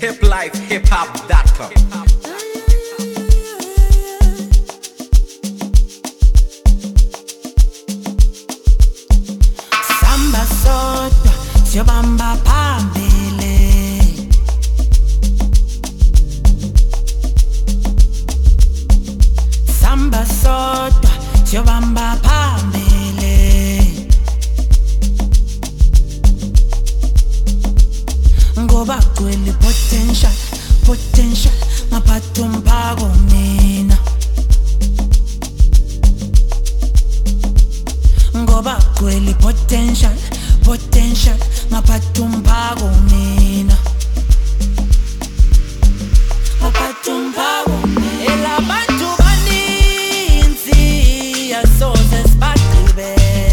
hiplifehiphop.com. Samba sodwa siyobamba phambili. Samba sodwa siyobamba phambili. Ngoba kweli potential ngaphatha umphako mina. Ngoba kweli potential ngaphatha umphako mina. Ngaphatha umphako mina. Elabantu baninzi asoze sibagqibe.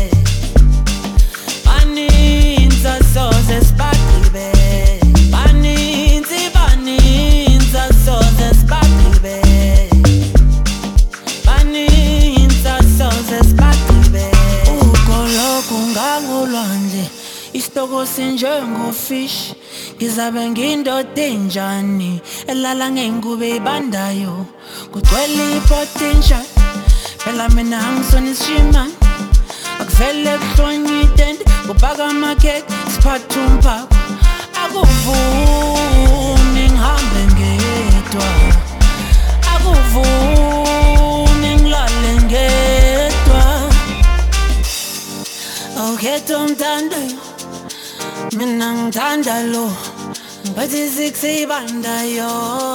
Baninzi asoze sibagqibe. Baninzi asoze sibagqibe. Baninzi asoze sibagqibe. Ukoloku ngangolwandle isitoko sinjengofish. Ngizabe ngindoda enjani elala ngengubo ebandayo. Kugcwele i-potential phela mina angisona isishimane. Akuvele kuhlonywe itende kubhaka amakhekhe siphathe umphako. Akuvuni ngihambe ngedwa. Akuvuni ngilale ngedwa. Awukhetha umthandayo mina ngithanda lo. Bathi sikusibandayo.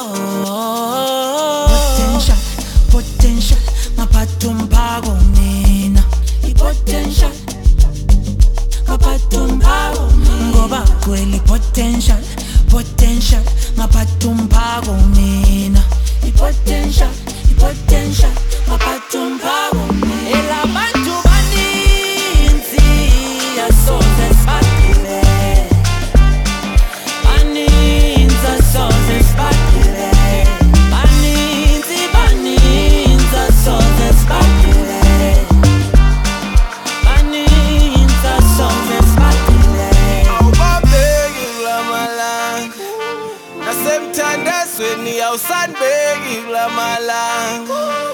Potential ngaphatha umphako mina. I-potential ngaphatha umphako mina. Ngoba kweli potential ngaphatha umphako mina. I-potential ngaphatha umphako mina. Elabantu baninzi asoze sibagqibe. Baninzi asoze sibagqibe. Baninzi asoze sibagqibe. Baninzi asoze sibagqibe. Awubabheki kulamalanga nasemthandazweni awusandibheki kulamalanga.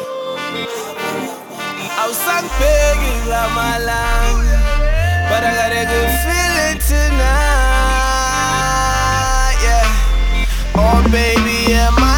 Awusangibheki kulamalanga. But I got a good feeling tonight, yeah. Oh baby, yeah, my